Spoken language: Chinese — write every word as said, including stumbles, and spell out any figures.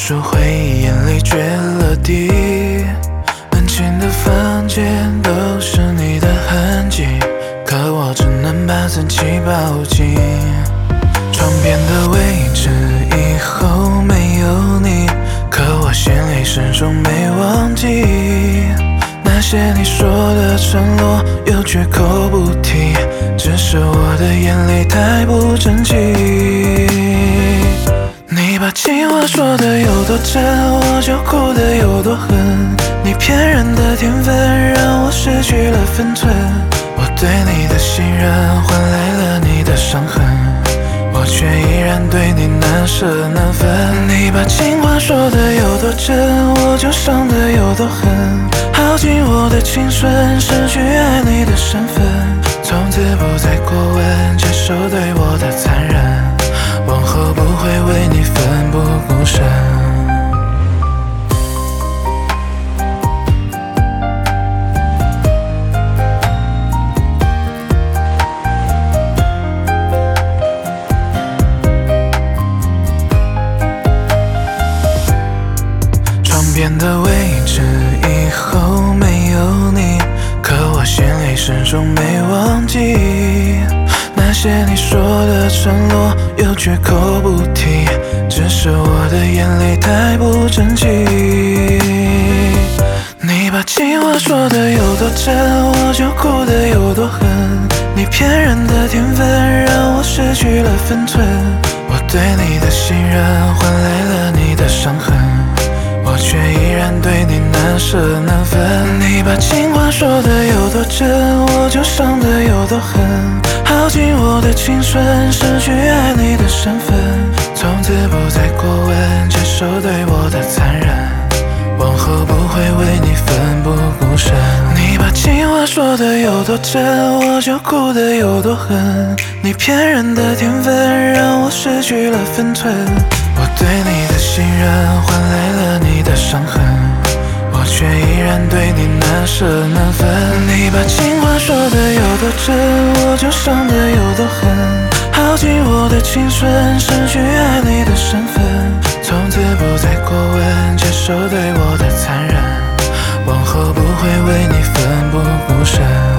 束回忆，眼泪决了堤。安静的房间都是你的痕迹，可我只能把自己抱紧。床边的位置以后没有你，可我心里始终没忘记那些你说的承诺，有绝口不提，只是我的眼里太不争气。你把情话说的有多真，我就哭得有多狠。你骗人的天分让我失去了分寸，我对你的信任换来了你的伤痕，我却依然对你难舍难分。你把情话说的有多真，我就伤得有多狠。耗尽我的青春，失去爱你的身份，从此不再过问，接受对我的残忍，往后不会为你奋不顾身。床边的位置以后没有你，可我心里始终没忘记那些你说的承诺，有绝口不提，只是我的眼里太不争气。你把情话说的有多真，我就哭得有多狠。你骗人的天分让我失去了分寸，我对你的信任换来了你的伤痕，我却依然对你难舍难分。你把情话说的有多真，我就伤得有多狠。耗尽我的青春，失去爱你的身份，从此不再过问，接受对我的残忍，往后不会为你奋不顾身。你把情话说的有多真，我就哭得有多狠。你骗人的天分让我失去了分寸，我对你的信任换来了你的伤痕，我却依然对你难舍难分。你把情话说的有多真，我就伤得有多狠。耗尽我的青春，失去爱你的身份，从此不再过问，接受对我的残忍，往后不会为你奋不顾身。